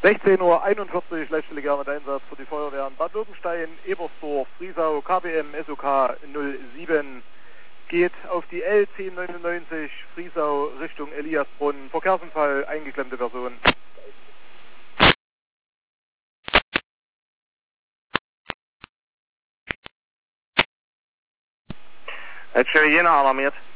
16:41 Uhr, letztstelle mit Einsatz für die Feuerwehren Bad Lobenstein, Ebersdorf, Friesau, KBM SOK 07, geht auf die L1099 Friesau Richtung Eliasbrunn, Verkehrsunfall, eingeklemmte Person. Letztstelle Jena alarmiert.